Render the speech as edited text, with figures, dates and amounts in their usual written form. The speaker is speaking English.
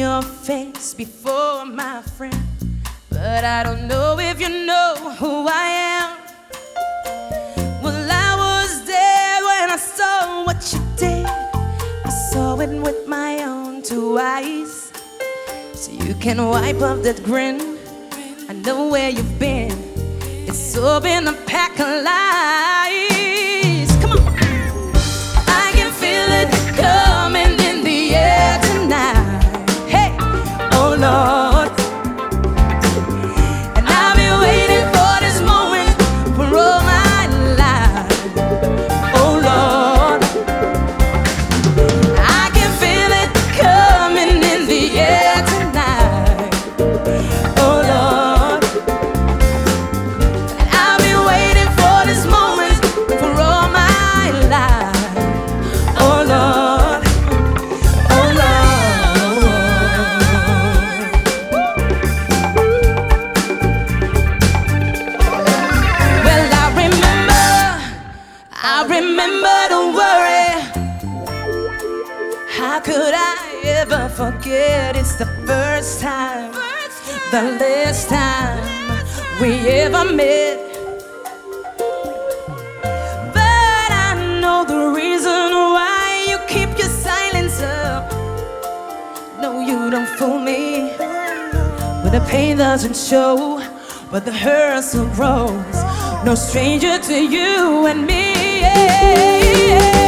your face before, my friend, but I don't know if you know who I am. Well, I was there when I saw what you did. I saw it with my own two eyes. So you can wipe up that grin. I know where you've been. It's all been a pack of lies. Come on. I can feel it coming in the air tonight. Hey, oh Lord. And I've been waiting for this moment for all my life. Oh Lord. I can feel it coming in the air tonight. Oh Lord. And I've been waiting for this moment for all my life. Oh Lord. Oh Lord. Well, I remember to worry. How could I ever forget? It's the first time, the last time we ever met. But I know the reason why you keep your silence up. No, you don't fool me. When the pain doesn't show, but the hurt still grows. No stranger to you and me. Yeah.